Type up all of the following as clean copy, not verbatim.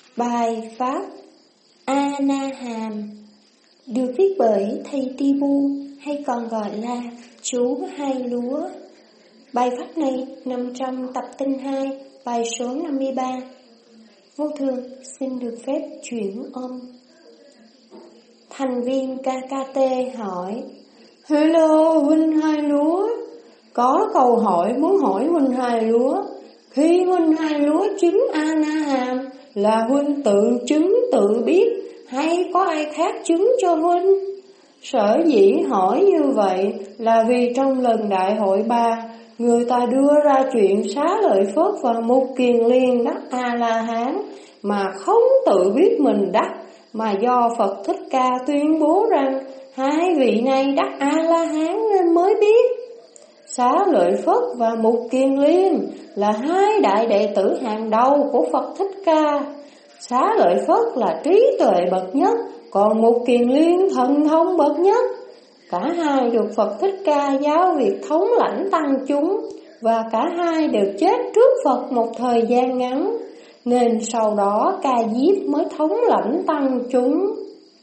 Bài Pháp A-na-hàm được viết bởi thầy Tibu hay còn gọi là chú Hai Lúa. Bài Pháp này nằm trong tập tinh 2, bài số 53. Vô thường xin được phép chuyển âm. Thành viên KKT hỏi: Hello huynh Hai Lúa, có câu hỏi muốn hỏi huynh Hai Lúa. Khi huynh Hai Lúa chứng A-na-hàm là huynh tự chứng tự biết hay có ai khác chứng cho huynh? Sở dĩ hỏi như vậy là vì trong lần đại hội 3, người ta đưa ra chuyện Xá Lợi Phất và Mục Kiền Liên đắc A-la-hán mà không tự biết mình đắc, mà do Phật Thích Ca tuyên bố rằng hai vị này đắc A-la-hán nên mới biết. Xá Lợi Phất và Mục Kiền Liên là hai đại đệ tử hàng đầu của Phật Thích Ca. Xá Lợi Phất là trí tuệ bậc nhất, còn Mục Kiền Liên thần thông bậc nhất. Cả hai được Phật Thích Ca giáo việc thống lãnh tăng chúng, và cả hai đều chết trước Phật một thời gian ngắn, nên sau đó Ca Diếp mới thống lãnh tăng chúng.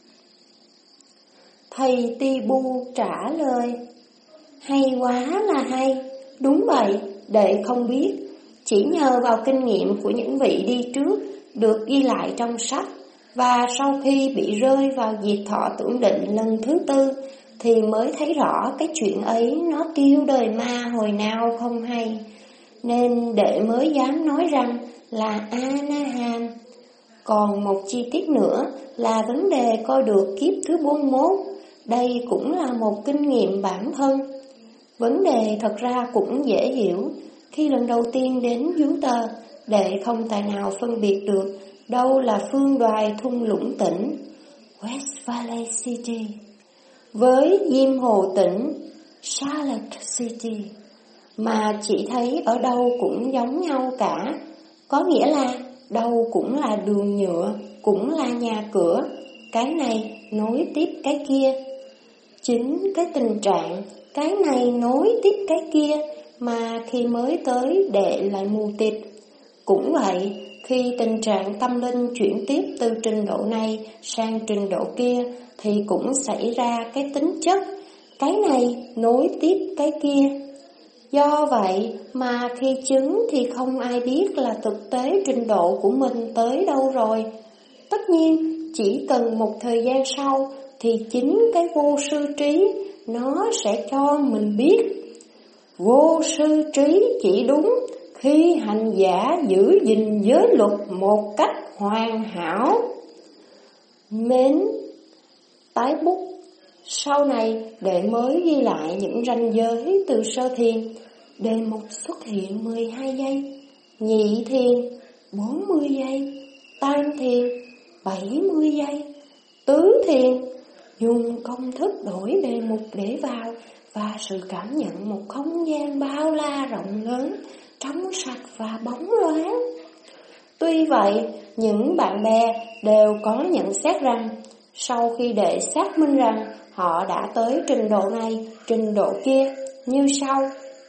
Thầy Tibu trả lời: Hay quá là hay, đúng vậy, đệ không biết. Chỉ nhờ vào kinh nghiệm của những vị đi trước được ghi lại trong sách, và sau khi bị rơi vào diệt thọ tưởng định lần thứ 4 thì mới thấy rõ cái chuyện ấy nó tiêu đời ma hồi nào không hay, nên đệ mới dám nói rằng là A-na-hàm. Còn một chi tiết nữa là vấn đề coi được kiếp thứ 41. Đây cũng là một kinh nghiệm bản thân. Vấn đề thật ra cũng dễ hiểu. Khi lần đầu tiên đến Utah, đệ không tài nào phân biệt được đâu là phương đoài thung lũng tỉnh West Valley City với Diêm Hồ tỉnh Charlotte City, mà chỉ thấy ở đâu cũng giống nhau cả. Có nghĩa là đâu cũng là đường nhựa, cũng là nhà cửa, cái này nối tiếp cái kia. Chính cái tình trạng cái này nối tiếp cái kia mà khi mới tới đệ lại mù tịt. Cũng vậy, khi tình trạng tâm linh chuyển tiếp từ trình độ này sang trình độ kia thì cũng xảy ra cái tính chất cái này nối tiếp cái kia. Do vậy mà khi chứng thì không ai biết là thực tế trình độ của mình tới đâu rồi. Tất nhiên, chỉ cần một thời gian sau thì chính cái vô sư trí nó sẽ cho mình biết. Vô sư trí chỉ đúng khi hành giả giữ gìn giới luật một cách hoàn hảo. Mến tái bút. Sau này đệ mới ghi lại những ranh giới từ sơ thiền. Đề mục xuất hiện 12 giây, nhị thiền 40 giây, tam thiền 70 giây, tứ thiền dùng công thức đổi đề mục để vào, và sự cảm nhận một không gian bao la rộng lớn, trong sạch và bóng loáng. Tuy vậy, những bạn bè đều có nhận xét rằng sau khi đệ xác minh rằng họ đã tới trình độ này, trình độ kia như sau.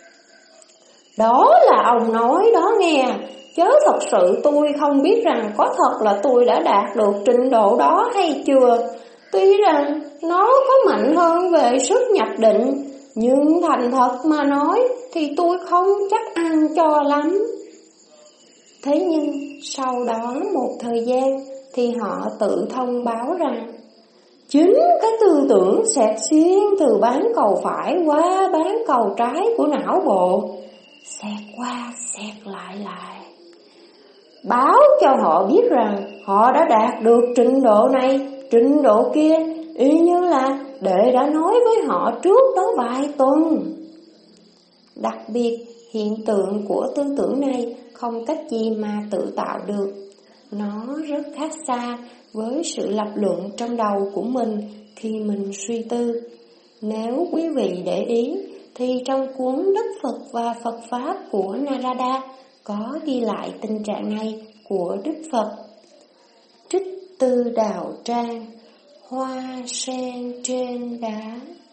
Đó là ông nói đó nghe, chớ thật sự tôi không biết rằng có thật là tôi đã đạt được trình độ đó hay chưa. Tuy rằng nó có mạnh hơn về sức nhập định, nhưng thành thật mà nói thì tôi không chắc ăn cho lắm. Thế nhưng sau đó một thời gian thì họ tự thông báo rằng chính cái tư tưởng xẹt xuyên từ bán cầu phải qua bán cầu trái của não bộ, xẹt qua xẹt lại, báo cho họ biết rằng họ đã đạt được trình độ này, trình độ kia, y như là đệ đã nói với họ trước đó vài tuần. Đặc biệt, hiện tượng của tư tưởng này không cách gì mà tự tạo được. Nó rất khác xa với sự lập luận trong đầu của mình khi mình suy tư. Nếu quý vị để ý, thì trong cuốn Đức Phật và Phật Pháp của Narada có ghi lại tình trạng này của Đức Phật. Trích từ Đạo Trang, hoa sen trên đá.